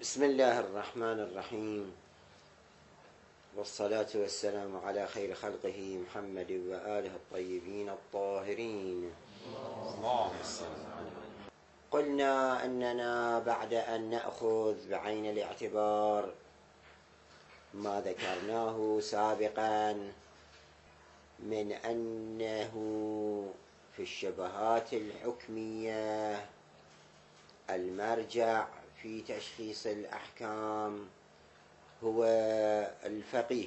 بسم الله الرحمن الرحيم، والصلاة والسلام على خير خلقه محمد وآله الطيبين الطاهرين. قلنا أننا بعد أن نأخذ بعين الاعتبار ما ذكرناه سابقا من أنه في الشبهات الحكمية المرجع في تشخيص الأحكام هو الفقيه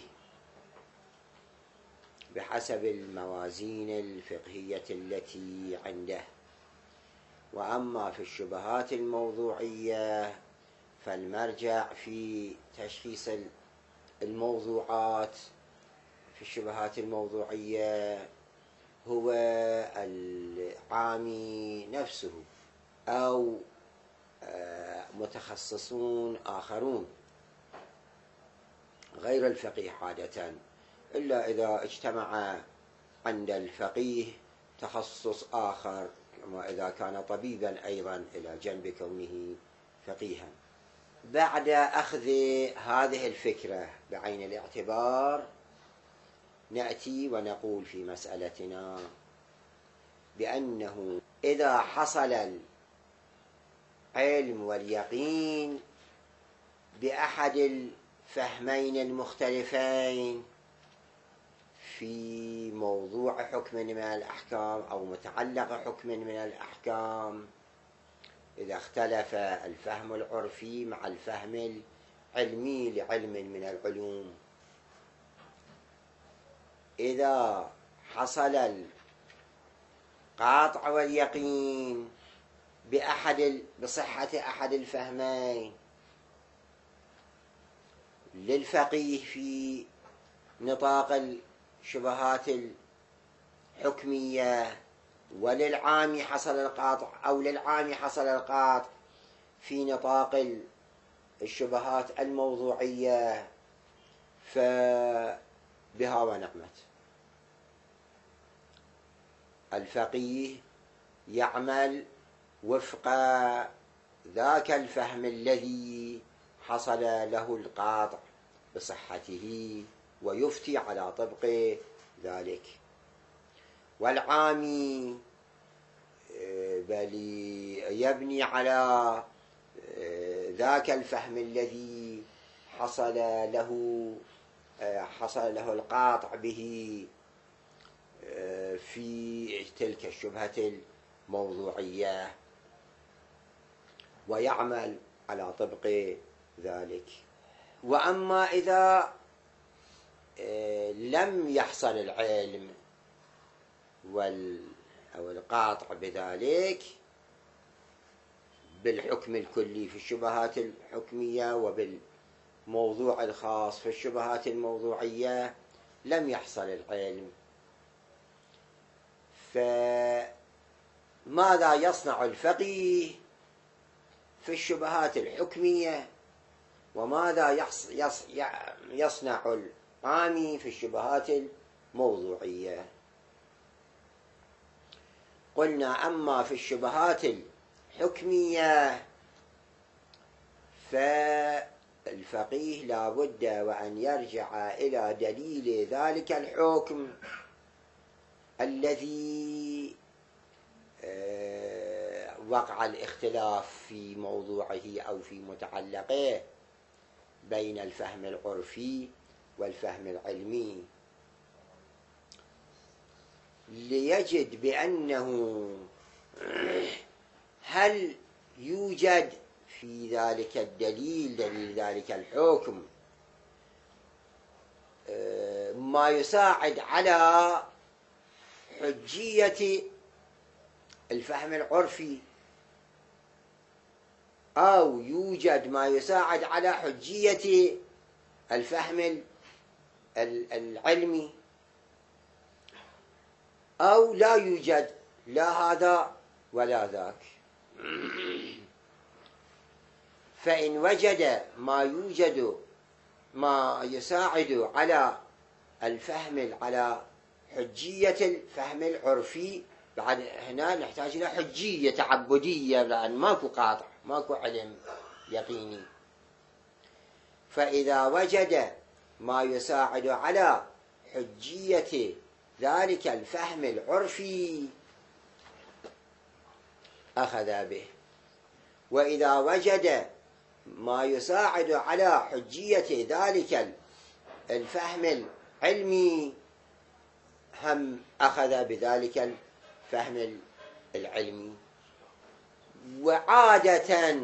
بحسب الموازين الفقهية التي عنده. وأما في الشبهات الموضوعية فالمرجع في تشخيص الموضوعات في الشبهات الموضوعية هو العامي نفسه أو متخصصون آخرون غير الفقيه عادة، إلا إذا اجتمع عند الفقيه تخصص آخر، كما إذا كان طبيبا أيضا إلى جنب كونه فقيها. بعد أخذ هذه الفكرة بعين الاعتبار نأتي ونقول في مسألتنا بأنه إذا حصل العلم واليقين بأحد الفهمين المختلفين في موضوع حكم من الأحكام أو متعلق حكم من الأحكام، إذا اختلف الفهم العرفي مع الفهم العلمي لعلم من العلوم، إذا حصل القاطع واليقين بصحة أحد الفهمين للفقيه في نطاق الشبهات الحكمية، وللعام حصل القاطع أو للعام حصل القاطع في نطاق الشبهات الموضوعية، فبها ونعمت. الفقيه يعمل وفق ذاك الفهم الذي حصل له القاطع بصحته ويفتي على طبق ذلك، والعامي بل يبني على ذاك الفهم الذي حصل له القاطع به في تلك الشبهة الموضوعية ويعمل على طبق ذلك. وأما إذا لم يحصل العلم أو القاطع بذلك بالحكم الكلي في الشبهات الحكمية وبالموضوع الخاص في الشبهات الموضوعية، لم يحصل العلم، فماذا يصنع الفقيه في الشبهات الحكمية وماذا يصنع العامي في الشبهات الموضوعية؟ قلنا أما في الشبهات الحكمية فالفقيه لا بد وأن يرجع إلى دليل ذلك الحكم الذي وقع الاختلاف في موضوعه أو في متعلقه بين الفهم العرفي والفهم العلمي، ليجد بأنه هل يوجد في ذلك الدليل ذلك الحكم ما يساعد على حجية الفهم العرفي، أو يوجد ما يساعد على حجية الفهم العلمي، أو لا يوجد لا هذا ولا ذاك. فإن وجد ما يساعد على الفهم على حجية الفهم العرفي، بعد هنا نحتاج إلى حجية تعبدية، لأن ماكو قاطع، ماكو علم يقيني، فإذا وجد ما يساعد على حجية ذلك الفهم العرفي أخذ به، وإذا وجد ما يساعد على حجية ذلك الفهم العلمي هم أخذ بذلك الفهم العلمي. وعادة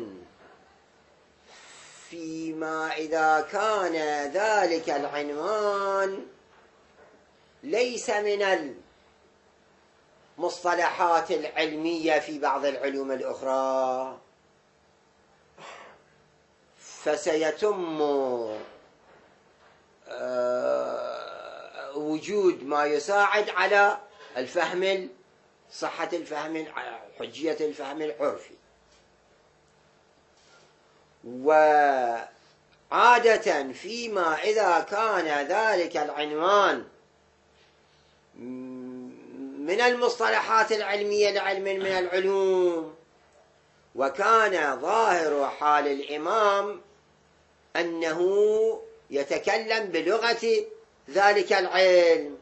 فيما إذا كان ذلك العنوان ليس من المصطلحات العلمية في بعض العلوم الأخرى، فسيتم وجود ما يساعد على الفهم، صحة الفهم، حجية الفهم العرفي. وعادة فيما إذا كان ذلك العنوان من المصطلحات العلمية لعلم من العلوم، وكان ظاهر حال الإمام أنه يتكلم بلغة ذلك العلم،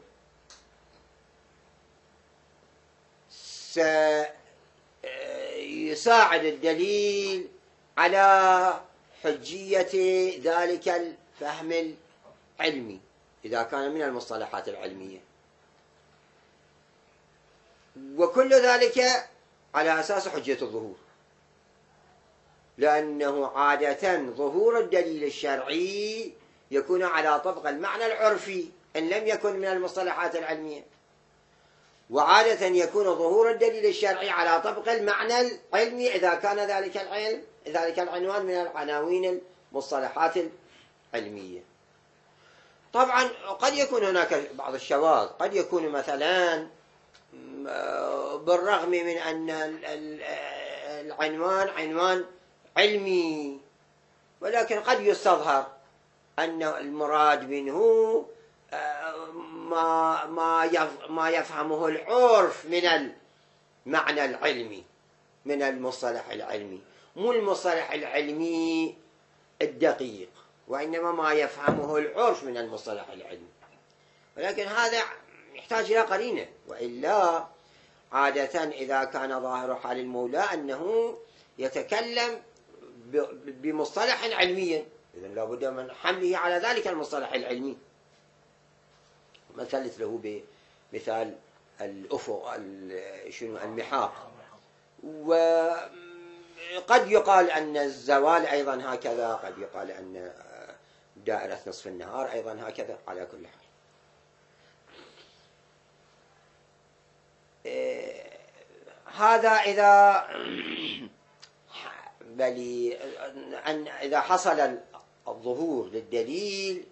سيساعد الدليل على حجية ذلك الفهم العلمي إذا كان من المصطلحات العلمية، وكل ذلك على أساس حجية الظهور، لأنه عادة ظهور الدليل الشرعي يكون على طبق المعنى العرفي إن لم يكن من المصطلحات العلمية، وعادة يكون ظهور الدليل الشرعي على طبق المعنى العلمي إذا كان ذلك العنوان من العناوين المصطلحات العلمية. طبعا قد يكون هناك بعض الشواذ، قد يكون مثلا بالرغم من أن العنوان عنوان علمي، ولكن قد يستظهر أن المراد منه ما يفهمه العرف من المعنى العلمي، من المصطلح العلمي، مو المصطلح العلمي الدقيق، وإنما ما يفهمه العرف من المصطلح العلمي. ولكن هذا يحتاج إلى قرينة، وإلا عادة إذا كان ظاهر حال المولى أنه يتكلم بمصطلح علمي، إذن لابد من حمله على ذلك المصطلح العلمي. مثلت له بمثال الأفق، المحاق، وقد يقال أن الزوال أيضا هكذا، قد يقال أن دائرة نصف النهار أيضا هكذا. على كل حال هذا إذا حصل الظهور للدليل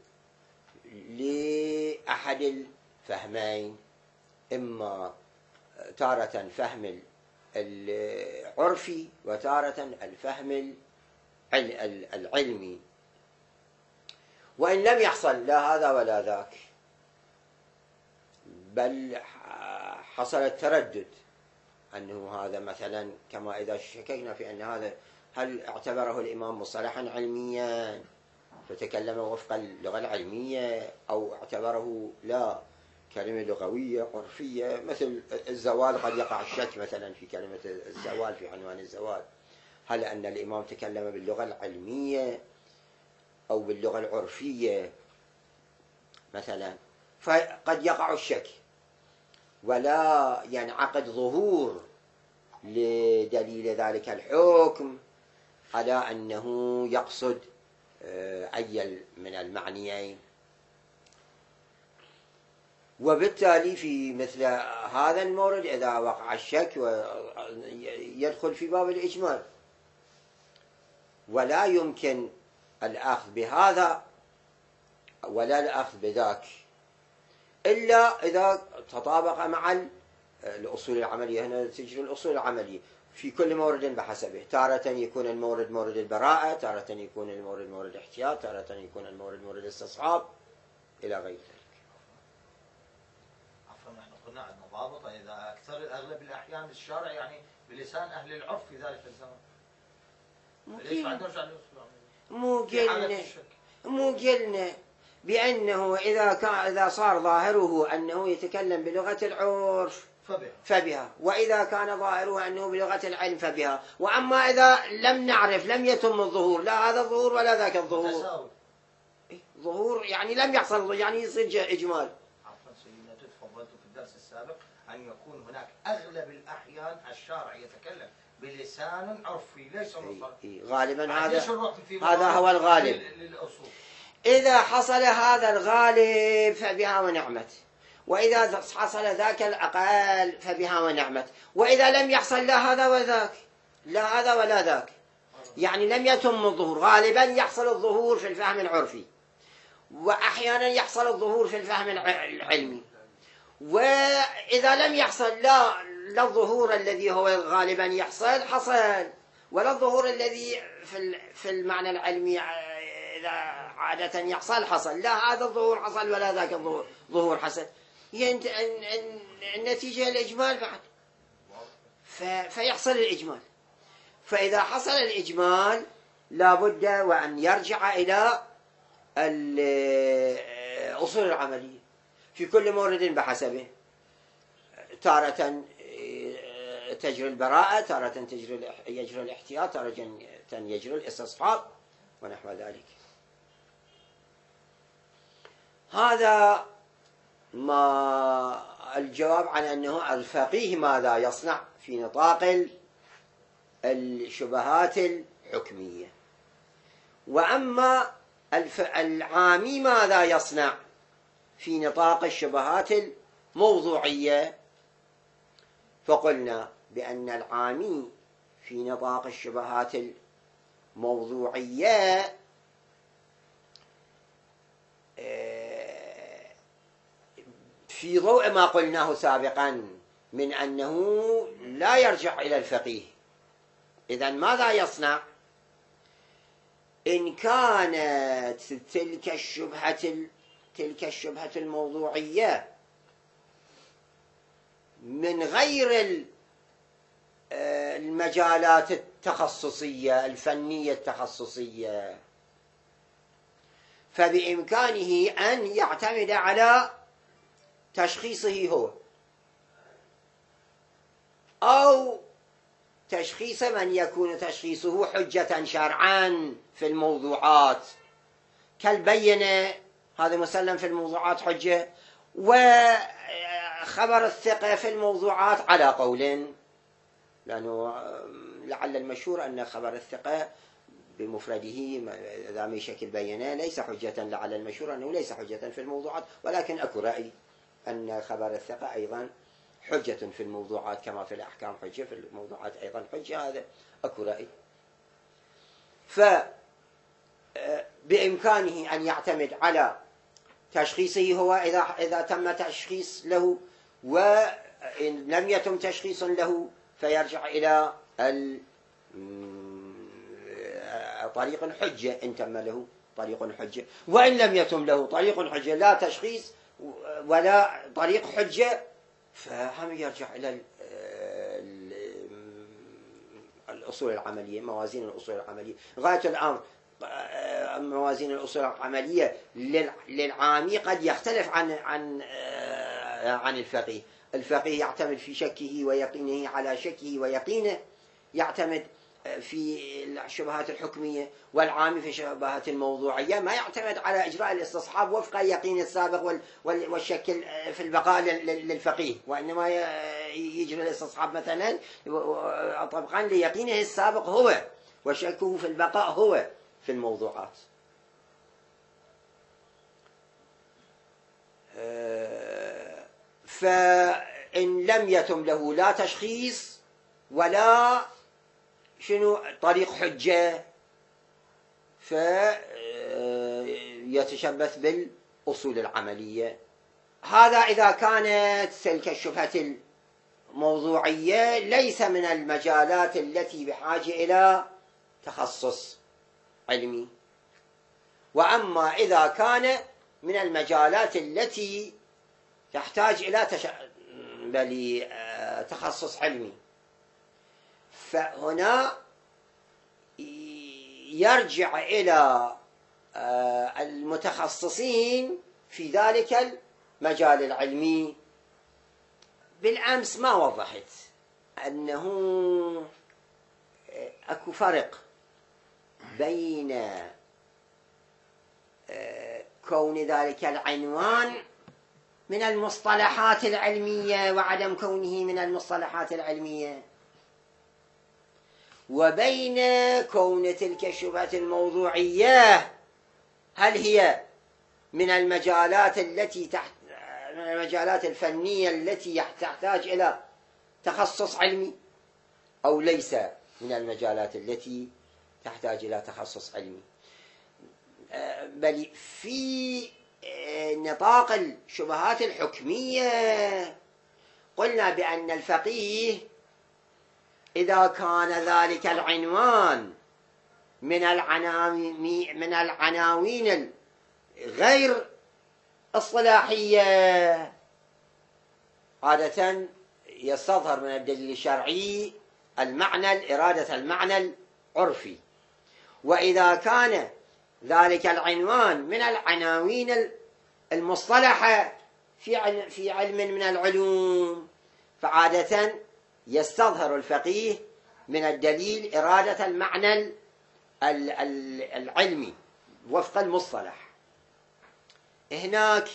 لأحد الفهمين، إما تارة فهم العرفي وتارة الفهم العلمي، وإن لم يحصل لا هذا ولا ذاك، بل حصل التردد أنه هذا مثلا كما إذا شككنا في أن هذا هل اعتبره الإمام مصطلحا علميا فتكلم وفق اللغة العلمية، أو اعتبره لا كلمة لغوية عرفية، مثل الزوال قد يقع الشك مثلا في كلمة الزوال في عنوان الزوال، هل أن الإمام تكلم باللغة العلمية أو باللغة العرفية مثلا، فقد يقع الشك ولا ينعقد ظهور لدليل ذلك الحكم على أنه يقصد أي من المعنيين. وبالتالي في مثل هذا المورد إذا وقع الشك يدخل في باب الإجمال، ولا يمكن الأخذ بهذا ولا الأخذ بذاك إلا إذا تطابق مع الأصول العملية. هنا تجري الأصول العملية في كل مورد بحسبه، تارة يكون المورد مورد البراءة، تارة يكون المورد مورد احتياط، تارة يكون المورد مورد استصحاب، إلى غير ذلك. عفوا نحن قلنا عندنا ضابطة إذا أكثر أغلب الأحيان الشارع يعني بلسان أهل العرف في ذلك الزمن، ليش ما عندناش على الأصول العملية؟ مو قلنا بأنه إذا صار ظاهره أنه يتكلم بلغة العرف فبها، وإذا كان ظاهره أنه بلغة العلم فبها، وأما إذا لم نعرف لم يتم الظهور، لا هذا الظهور ولا ذاك الظهور، ظهور يعني لم يحصل، يعني يصير إجمال. عفوا سيدنا، تفضلت في الدرس السابق أن يكون هناك أغلب الأحيان الشارع يتكلم بلسان عرفي ليس مصري. غالبا هذا هو الغالب. إذا حصل هذا الغالب فبها ونعمت، وإذا حصل ذاك الأقل فبها ونعمت، وإذا لم يحصل لا هذا وذاك، لا هذا ولا ذاك، يعني لم يتم الظهور. غالبا يحصل الظهور في الفهم العرفي، وأحيانا يحصل الظهور في الفهم العلمي، وإذا لم يحصل لا الظهور الذي هو غالبا حصل، ولا الظهور الذي في المعنى العلمي إذا عادة حصل، لا هذا الظهور حصل ولا ذاك الظهور حصل، النتيجة الإجمال بعد، فيحصل الإجمال. فإذا حصل الإجمال لابد وأن يرجع إلى الأصول العملية في كل مورد بحسبه، تارة تجري البراءة، تارة يجري الاحتياط، تارة يجري الاستصحاب ونحو ذلك. هذا ما الجواب عن أنه الفقيه ماذا يصنع في نطاق الشبهات الحكمية. وأما العامي ماذا يصنع في نطاق الشبهات الموضوعية؟ فقلنا بأن العامي في نطاق الشبهات الموضوعية في ضوء ما قلناه سابقا من أنه لا يرجع إلى الفقيه، إذن ماذا يصنع؟ إن كانت تلك الشبهة الموضوعية من غير المجالات التخصصية الفنية التخصصية، فبإمكانه أن يعتمد على تشخيصه هو أو تشخيص من يكون تشخيصه حجة شرعا في الموضوعات كالبينة، هذا مسلم في الموضوعات حجة، وخبر الثقة في الموضوعات على قول، لأنه لعل المشهور أن خبر الثقة بمفرده إذا ما شكل بينة ليس حجة، لعل المشهور أنه ليس حجة في الموضوعات، ولكن أكو رأي أن خبر الثقة أيضا حجة في الموضوعات كما في الأحكام حجة، في الموضوعات أيضا حجة، هذا أكو رأي. فبإمكانه أن يعتمد على تشخيصه هو إذا تم تشخيص له، وإن لم يتم تشخيص له فيرجع إلى طريق حجة إن تم له طريق حجة، وإن لم يتم له طريق حجة لا تشخيص ولا طريق حجة فهم يرجع إلى الأصول العملية، موازين الأصول العملية. غاية الأمر موازين الأصول العملية للعامي قد يختلف عن الفقيه. الفقيه يعتمد في شكه ويقينه على شكه ويقينه، يعتمد في الشبهات الحكمية، والعامي في الشبهات الموضوعية ما يعتمد على إجراء الاستصحاب وفق يقين السابق والشك في البقاء للفقيه، وإنما يجري الاستصحاب مثلا طبقا ليقينه السابق هو، وشكه في البقاء هو في الموضوعات. فإن لم يتم له لا تشخيص ولا طريق حجة فيتشبث بالأصول العملية. هذا إذا كانت تلك الشبهة الموضوعية ليس من المجالات التي بحاجة إلى تخصص علمي. وأما إذا كان من المجالات التي تحتاج إلى تخصص علمي، فهنا يرجع إلى المتخصصين في ذلك المجال العلمي. بالأمس ما وضحت أنه أكو فرق بين كون ذلك العنوان من المصطلحات العلمية وعدم كونه من المصطلحات العلمية، وبين كون تلك الشبهة الموضوعية هل هي من المجالات من المجالات الفنية التي تحتاج إلى تخصص علمي أو ليس من المجالات التي تحتاج إلى تخصص علمي. بل في نطاق الشبهات الحكمية قلنا بأن الفقيه إذا كان ذلك العنوان من العناوين غير الصلاحية عادة يستظهر من الدليل الشرعي إرادة المعنى العرفي. وإذا كان ذلك العنوان من العناوين المصطلحة في علم من العلوم فعادة يستظهر الفقيه من الدليل إرادة المعنى العلمي وفق المصطلح. هناك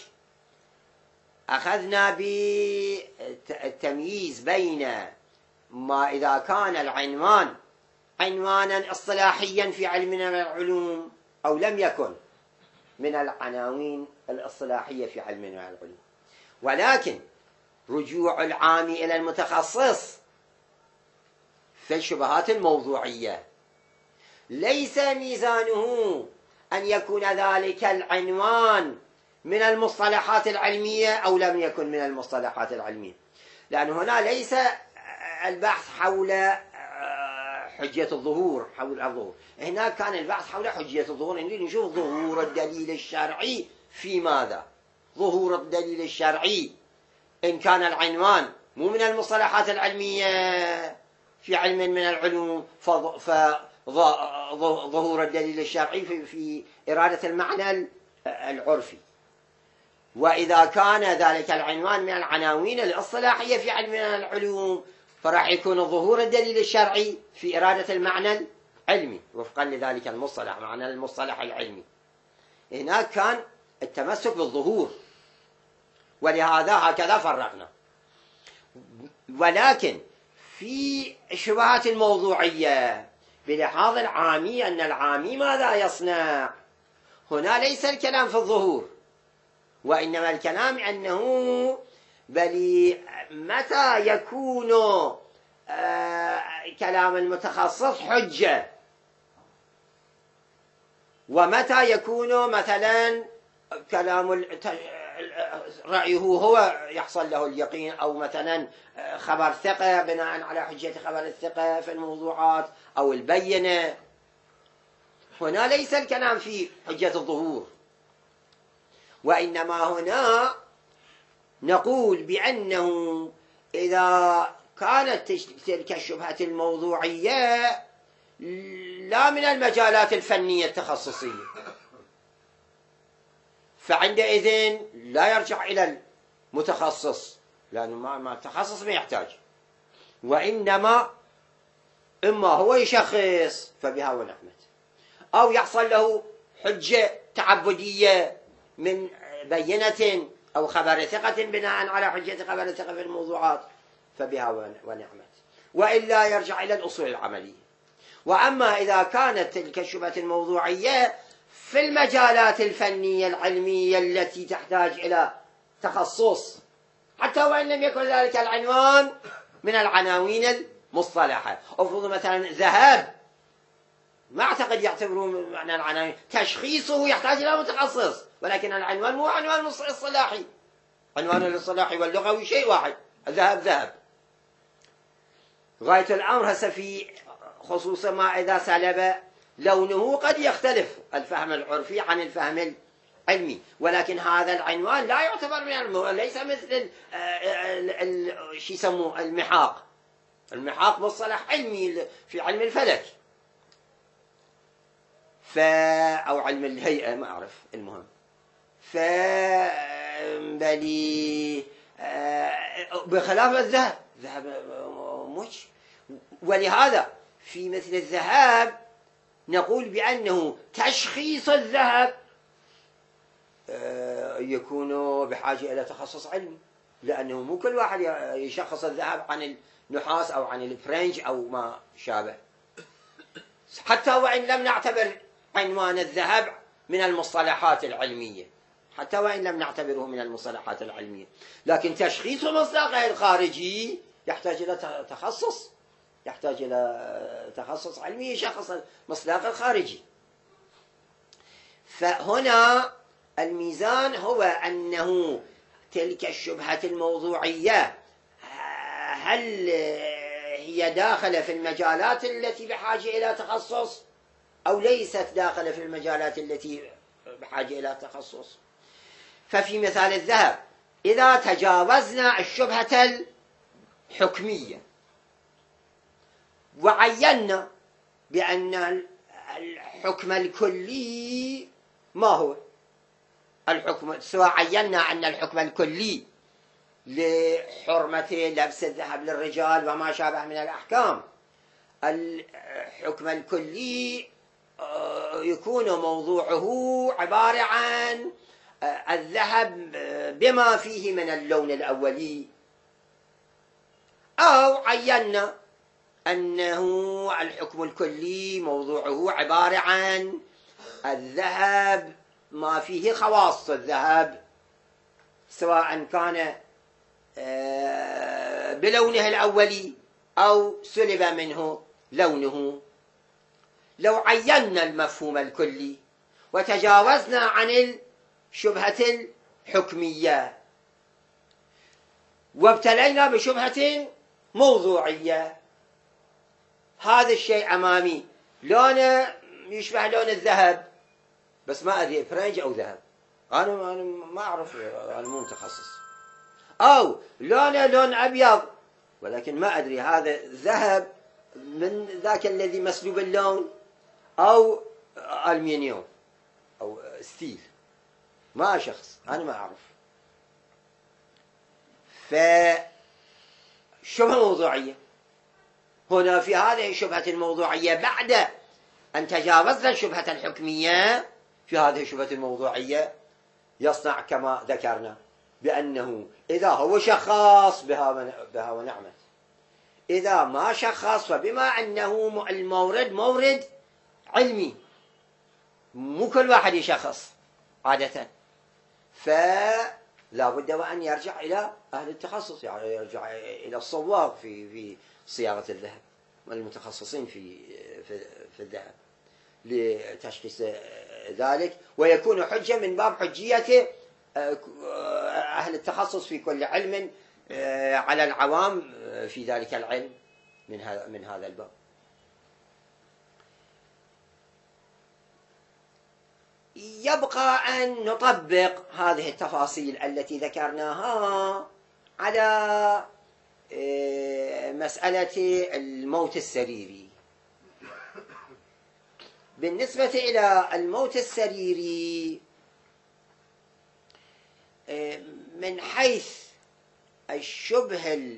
أخذنا بالتمييز بين ما إذا كان العنوان عنوانا اصطلاحيا في علم من العلوم أو لم يكن من العناوين الاصطلاحية في علم من العلوم. ولكن رجوع العام إلى المتخصص في الشبهات الموضوعية ليس ميزانه أن يكون ذلك العنوان من المصطلحات العلمية أو لم يكن من المصطلحات العلمية، لأن هنا ليس البحث حول حجية الظهور هناك كان البحث حول حجية الظهور. نريد نشوف ظهور الدليل الشرعي في ماذا؟ ظهور الدليل الشرعي إن كان العنوان مو من المصطلحات العلمية في علم من العلوم فظهور الدليل الشرعي في إرادة المعنى العرفي. وإذا كان ذلك العنوان من العناوين الاصطلاحية في علم من العلوم فراح يكون ظهور الدليل الشرعي في إرادة المعنى العلمي وفقا لذلك المصطلح، معنى المصطلح العلمي. هناك كان التمسك بالظهور، ولهذا هكذا فرقنا. ولكن في الشبهات الموضوعية بلحاظ العامي أن العامي ماذا يصنع؟ هنا ليس الكلام في الظهور، وإنما الكلام أنه بل متى يكون كلام المتخصص حجة، ومتى يكون مثلا كلام رأيه هو يحصل له اليقين، أو مثلا خبر ثقة بناء على حجية خبر الثقة في الموضوعات أو البينة. هنا ليس الكلام في حجة الظهور، وإنما هنا نقول بأنه إذا كانت تلك الشبهة الموضوعية لا من المجالات الفنية التخصصية فعندئذ لا يرجع إلى المتخصص، لأنه ما التخصص ما يحتاج، وإنما إما هو يشخص فبها ونعمت، أو يحصل له حجة تعبدية من بينة أو خبر ثقة بناء على حجة خبر ثقة في الموضوعات فبها ونعمت، وإلا يرجع إلى الأصول العملية. وأما إذا كانت تلك الشبهة الموضوعية في المجالات الفنية العلمية التي تحتاج إلى تخصص حتى وإن لم يكن ذلك العنوان من العناوين المصطلحة، أفرض مثلا ذهب، ما أعتقد يعتبرون معنى العناوين، تشخيصه يحتاج إلى متخصص، ولكن العنوان مو عنوان اصطلاحي، عنوان الاصطلاحي واللغوي شيء واحد، الذهب ذهب. غاية الأمر هسه في خصوصا ما إذا سلب لونه قد يختلف الفهم العرفي عن الفهم العلمي، ولكن هذا العنوان لا يعتبر من ليس مثل شو يسموه المحاق. المحاق مصطلح علمي في علم الفلك، أو علم الهيئة ما أعرف، المهم بلي بخلاف الذهب، الذهب مش. ولهذا في مثل الذهب نقول بأنه تشخيص الذهب يكون بحاجة إلى تخصص علمي، لأنه مو كل واحد يشخص الذهب عن النحاس أو عن الفرنج أو ما شابه. حتى وإن لم نعتبر عنوان الذهب من المصطلحات العلمية، حتى وإن لم نعتبره من المصطلحات العلمية، لكن تشخيص مصداقه الخارجي يحتاج إلى تخصص، يحتاج إلى تخصص علمي يشخص المصداق الخارجي. فهنا الميزان هو أنه تلك الشبهة الموضوعية هل هي داخلة في المجالات التي بحاجة إلى تخصص أو ليست داخلة في المجالات التي بحاجة إلى تخصص. ففي مثال الذهب إذا تجاوزنا الشبهة الحكمية وعينا بأن الحكم الكلي ما هو الحكم، سواء عينا أن الحكم الكلي لحرمة لبس الذهب للرجال وما شابه من الأحكام، الحكم الكلي يكون موضوعه عبارة عن الذهب بما فيه من اللون الأولي، أو عينا أنه الحكم الكلي موضوعه عبارة عن الذهب ما فيه خواص الذهب، سواء كان بلونه الأولي أو سلب منه لونه. لو عينا المفهوم الكلي وتجاوزنا عن الشبهة الحكمية وابتلينا بشبهة موضوعية، هذا الشيء أمامي لونه يشبه لون الذهب بس ما أدري فرنج أو ذهب، أنا ما أعرف، أنا مو متخصص، أو لونه لون أبيض ولكن ما أدري هذا ذهب من ذاك الذي مسلوب اللون أو ألمنيوم أو ستيل، ما أشخص، أنا ما أعرف. فشبهة موضوعية هنا في هذه الشبهة الموضوعية بعد أن تجاوزنا الشبهة الحكمية، في هذه الشبهة الموضوعية يصنع كما ذكرنا بأنه إذا هو شخص بها ونعمت، إذا ما شخص فبما أنه المورد مورد علمي مو كل واحد يشخص عادة، فلا بد وأن يرجع إلى أهل التخصص، يعني يرجع إلى الصواغ في صياغة الذهب والمتخصصين في الذهب لتشخيص ذلك، ويكون حجة من باب حجية أهل التخصص في كل علم على العوام في ذلك العلم من هذا الباب. يبقى أن نطبق هذه التفاصيل التي ذكرناها على مسألة الموت السريري. بالنسبة إلى الموت السريري من حيث الشبهة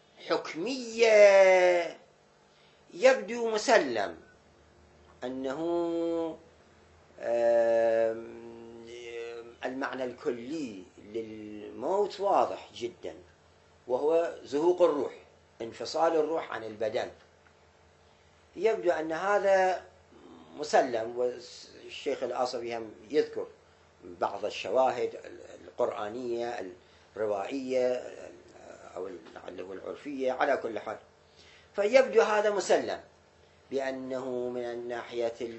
الحكمية يبدو مسلم أنه المعنى الكلي للموت واضح جدا، وهو زهوق الروح، انفصال الروح عن البدن. يبدو أن هذا مسلم، والشيخ الآصفي هم يذكر بعض الشواهد القرآنية الروائية أو العرفية على كل حال. فيبدو هذا مسلم بأنه من الناحية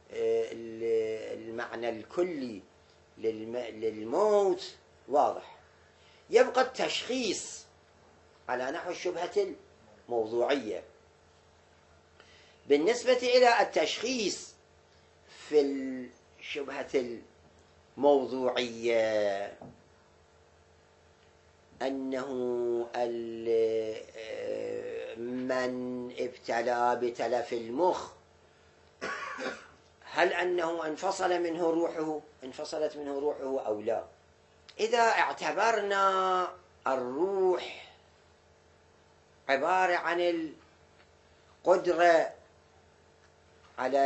المعنى الكلي للموت واضح. يبقى التشخيص على نحو الشبهة الموضوعية. بالنسبة إلى التشخيص في الشبهة الموضوعية أنه من ابتلى بتلف المخ هل أنه انفصلت منه روحه أو لا؟ إذا اعتبرنا الروح عبارة عن القدرة على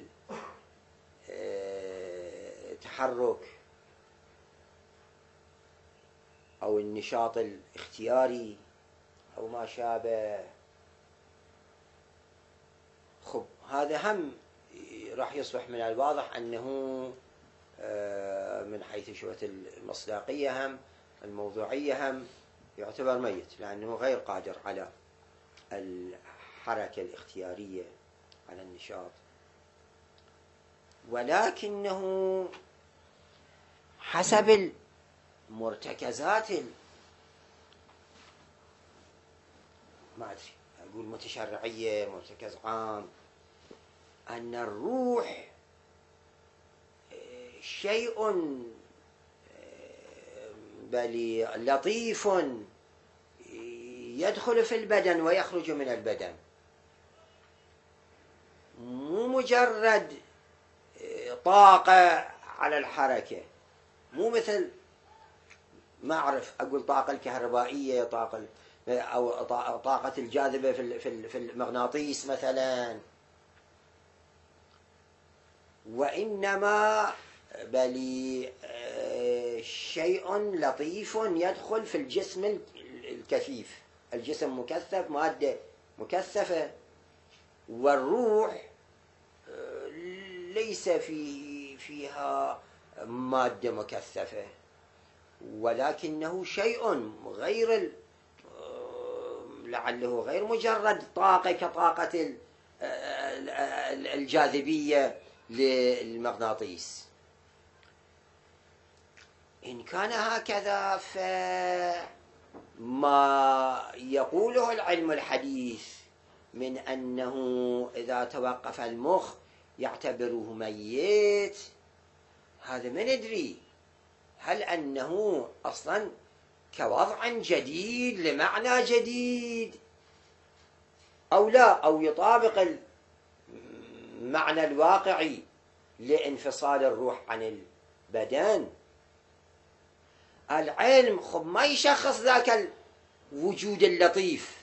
التحرك أو النشاط الاختياري أو ما شابه، خب هذا هم راح يصبح من الواضح أنه من حيث شوية المصداقية هم الموضوعية هم يعتبر ميت، لأنه غير قادر على الحركة الاختيارية، على النشاط. ولكنه حسب المرتكزات ما أدري أقول متشرعية، مرتكز عام، أن الروح شيء بل لطيف يدخل في البدن ويخرج من البدن، مو مجرد طاقة على الحركة، مو مثل ما أعرف أقول طاقة الكهربائية، طاقة أو طاقة الجاذبة في المغناطيس مثلا، وإنما بل شيء لطيف يدخل في الجسم الكثيف. الجسم مكثف، مادة مكثفة، والروح ليس فيها مادة مكثفة، ولكنه شيء غير لعله غير مجرد طاقة كطاقة الجاذبية للمغناطيس. إن كان هكذا فما يقوله العلم الحديث من أنه إذا توقف المخ يعتبره ميت، هذا ما ندري هل أنه أصلا كوضع جديد لمعنى جديد أو لا، أو يطابق المعنى الواقعي لانفصال الروح عن البدن. العلم خب ما يشخص ذاك الوجود اللطيف،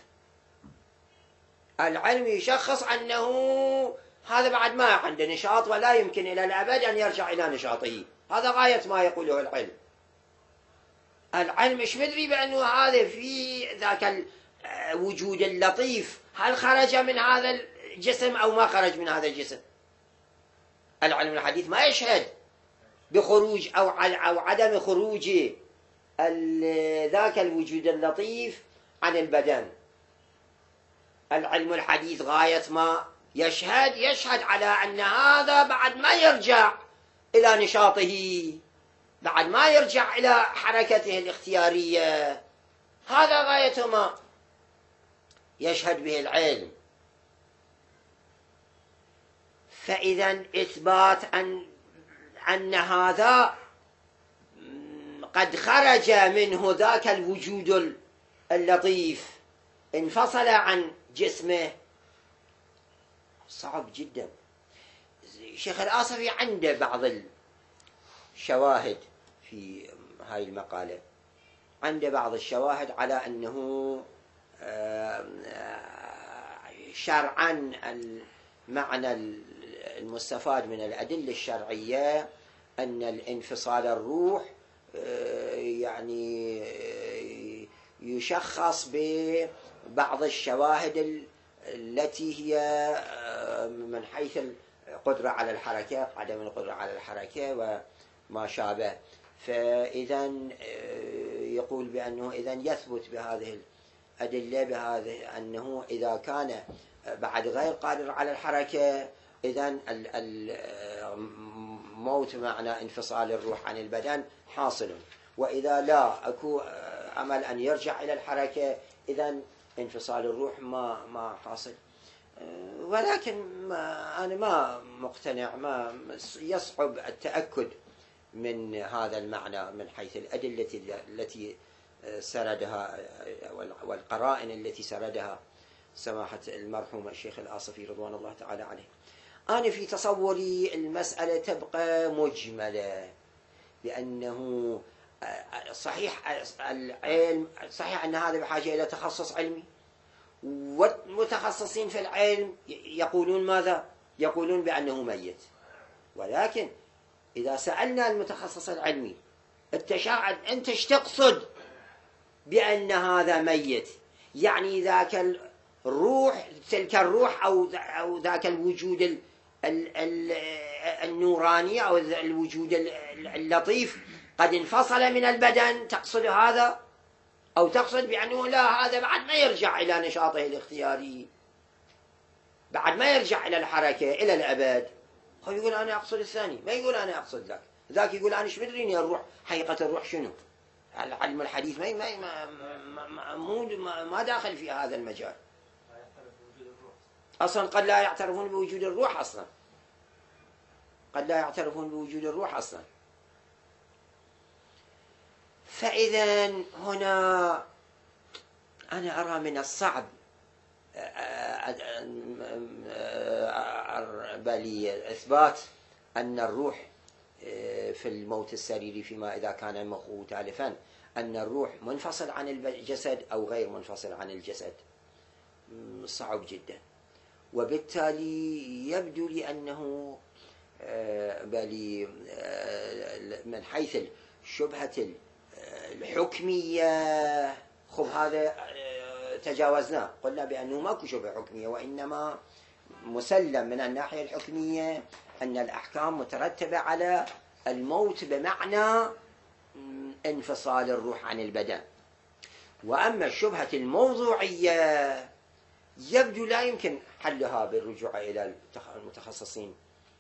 العلم يشخص أنه هذا بعد ما عنده نشاط ولا يمكن إلى الأبد أن يرجع إلى نشاطه، هذا غاية ما يقوله العلم. العلم مش مدري بأنه هذا في ذاك الوجود اللطيف هل خرج من هذا الجسم أو ما خرج من هذا الجسم. العلم الحديث ما يشهد بخروج أو عدم خروج ذاك الوجود اللطيف عن البدن. العلم الحديث غاية ما يشهد على أن هذا بعد ما يرجع إلى نشاطه، بعد ما يرجع إلى حركته الاختيارية، هذا غاية ما يشهد به العلم. فإذا إثبات أن هذا قد خرج منه ذاك الوجود اللطيف، انفصل عن جسمه، صعب جدا. الشيخ الآصفي عنده بعض الشواهد في هاي المقالة، عنده بعض الشواهد على أنه شرعا المعنى المستفاد من الأدلة الشرعية أن الانفصال الروح يعني يشخص ببعض الشواهد التي هي من حيث القدرة على الحركة، عدم القدرة على الحركة وما شابه. فإذا يقول بأنه إذا يثبت بهذه الأدلة بهذه أنه إذا كان بعد غير قادر على الحركة إذا الموت معنى انفصال الروح عن البدن حاصل، وإذا لا أكو أمل أن يرجع إلى الحركة إذا انفصال الروح ما حاصل. ولكن أنا ما مقتنع، ما يصعب التأكد من هذا المعنى من حيث الأدلة التي سردها والقرائن التي سردها سماحة المرحوم الشيخ الآصفي رضوان الله تعالى عليه. أنا في تصوري المسألة تبقى مجملة، لأنه صحيح العلم، صحيح أن هذا بحاجة إلى تخصص علمي، والمتخصصين في العلم يقولون ماذا؟ يقولون بأنه ميت. ولكن إذا سألنا المتخصص العلمي أنت ايش تقصد بأن هذا ميت؟ يعني ذاك الروح، تلك الروح أو ذاك الوجود النوراني أو الوجود اللطيف قد انفصل من البدن، تقصد هذا؟ أو تقصد بأنه لا، هذا بعد ما يرجع إلى نشاطه الاختياري، بعد ما يرجع إلى الحركة إلى الأبد. هو يقول أنا أقصد الثاني، ما يقول أنا أقصد ذاك. ذاك يقول أنا ايش بدريني الروح، حقيقة الروح شنو؟ العلم الحديث ما داخل في هذا المجال أصلا. قد لا يعترفون بوجود الروح أصلا، قد لا يعترفون بوجود الروح أصلا. فإذا هنا أنا أرى من الصعب بل إثبات أن الروح في الموت السريري، فيما إذا كان المخ تالفا، أن الروح منفصل عن الجسد أو غير منفصل عن الجسد، صعب جدا. وبالتالي يبدو لي أنه بل من حيث الشبهة الحكمية، خب هذا تجاوزناه، قلنا بأنه ماكو شبهة حكمية، وإنما مسلم من الناحية الحكمية أن الأحكام مترتبة على الموت بمعنى انفصال الروح عن البدن. وأما الشبهة الموضوعية يبدو لا يمكن حلها بالرجوع إلى المتخصصين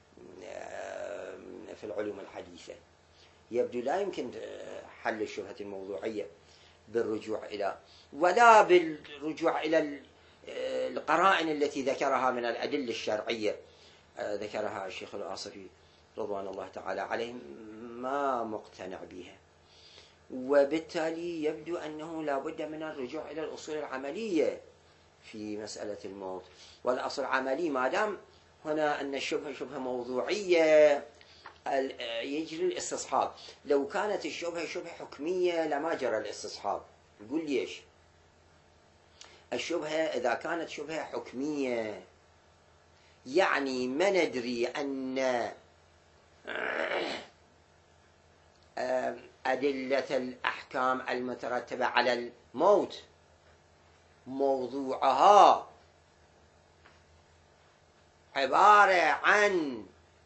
في العلوم الحديثة. يبدو لا يمكن حل الشبهة الموضوعية بالرجوع إلى، ولا بالرجوع إلى القرائن التي ذكرها من الأدلة الشرعية، ذكرها الشيخ الآصفي رضوان الله تعالى عليه، ما مقتنع بها. وبالتالي يبدو أنه لا بد من الرجوع إلى الأصول العملية في مسألة الموت. والأصل العملي ما دام هنا أن الشبهة شبهة موضوعية يجري الاستصحاب. لو كانت الشبهة شبهة حكمية لما جرى الاستصحاب. يقول ليش؟ الشبهة إذا كانت شبهة حكمية يعني ما ندري أن أدلة الأحكام المترتبة على الموت موضوعها عبارة عن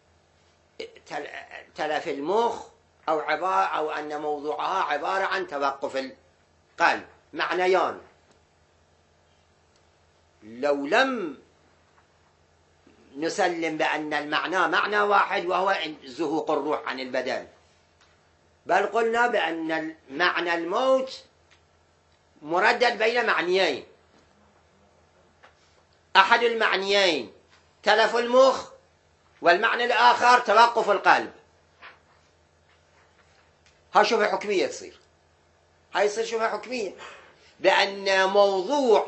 تلف المخ أو أن موضوعها عبارة عن توقف القلب، معنيان. لو لم نسلم بأن المعنى معنى واحد وهو زهوق الروح عن البدن، بل قلنا بأن معنى الموت مردد بين معنيين، أحد المعنيين تلف المخ والمعنى الآخر توقف القلب، هاي شبهة حكمية تصير. هاي يصير شبهة حكمية بأن موضوع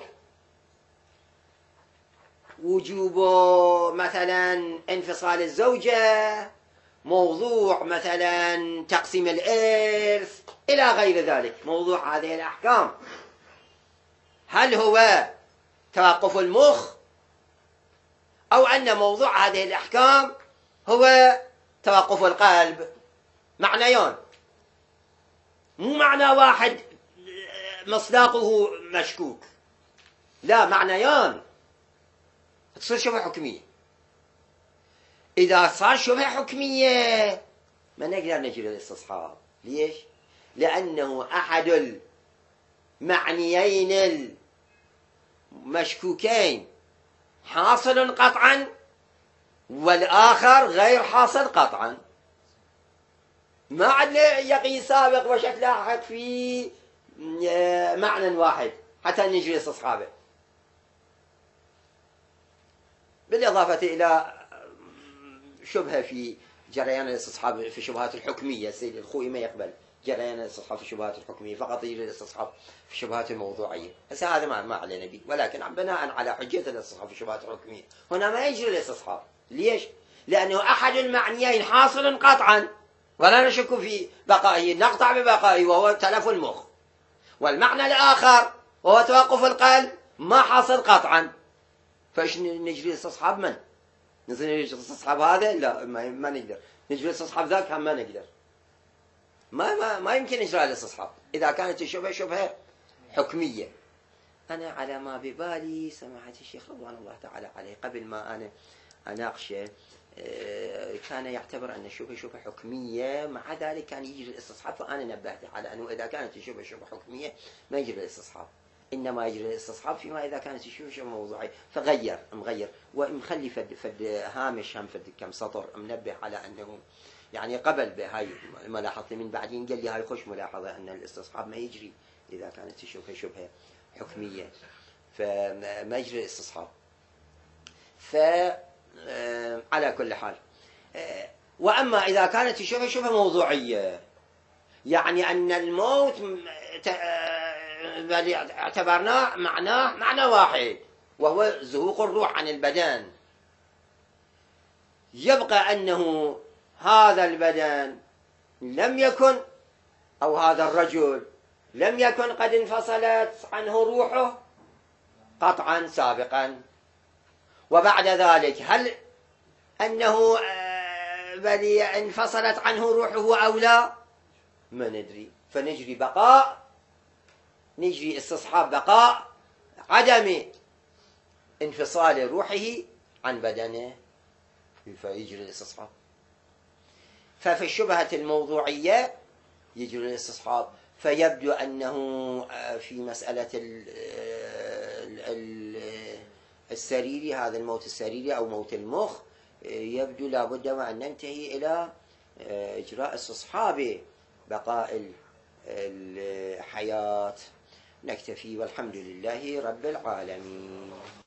وجوب مثلا انفصال الزوجة، موضوع مثلا تقسيم الإرث إلى غير ذلك، موضوع هذه الأحكام هل هو توقف المخ أو أن موضوع هذه الأحكام هو توقف القلب؟ معنيان، مو معنى واحد مصداقه مشكوك، لا، معنيان، تصير شبهة حكمية. إذا صار شبهة حكمية ما نقدر نجري الاستصحاب. ليش؟ لأنه أحد المعنيين المشكوكين حاصل قطعا والآخر غير حاصل قطعا، ما عاد يقي سابق وشك لاحق في معنى واحد حتى نجري استصحابه. بالإضافة إلى شبهة في جريان الاستصحاب في الشبهات الحكمية، السيد الخوئي ما يقبل جريان الاستصحاب في الشبهات الحكمية، فقط يجري الاستصحاب في الشبهات الموضوعية. هذا ما علينا به، ولكن بناء على حجية الاستصحاب في الشبهات الحكمية هنا ما يجري الاستصحاب، ليش؟ لأنه أحد المعنيين حاصل قطعا ولا نشك في بقائه، نقطع ببقائه وهو تلف المخ، والمعنى الآخر وهو توقف القلب ما حاصل قطعا. فإيش نجري استصحاب من؟ نجري استصحاب هذا؟ لا، ما نقدر. نجري استصحاب ذاك هم ما نقدر. ما يمكن إجراء الاستصحاب إذا كانت الشبهة شبهة حكمية. أنا على ما ببالي سماحة الشيخ رضوان الله تعالى عليه قبل ما أنا أناقشه كان يعتبر أن الشبهة شبهة حكمية، مع ذلك كان يجري الاستصحاب. فأنا نبهته على أنه إذا كانت الشبهة شبهة حكمية ما يجري الاستصحاب، إنما يجري الاستصحاب فيما إذا كانت الشبهة شبهة موضوعية. مغير ومخلي فد هامش هم فد كم سطر منبه على أنه يعني قبل بهاي ملاحظتي، من بعدين قال لي هاي خوش ملاحظة أن الاستصحاب ما يجري إذا كانت الشبهة شبهة حكمية، فما يجري الاستصحاب. على كل حال، وأما إذا كانت الشبهة شبهة موضوعية، يعني أن الموت اعتبرناه معنى واحد وهو زهوق الروح عن البدن، يبقى أنه هذا البدن لم يكن، أو هذا الرجل لم يكن قد انفصلت عنه روحه قطعا سابقا، وبعد ذلك هل أنه انفصلت عنه روحه أو لا؟ ما ندري. فنجري استصحاب بقاء عدم انفصال روحه عن بدنه، فيجري الاستصحاب. ففي الشبهة الموضوعية يجري الاستصحاب. فيبدو أنه في مسألة السريري، هذا الموت السريري أو موت المخ، يبدو لابد وأن ننتهي إلى إجراء استصحاب بقاء الحياة. نكتفي والحمد لله رب العالمين.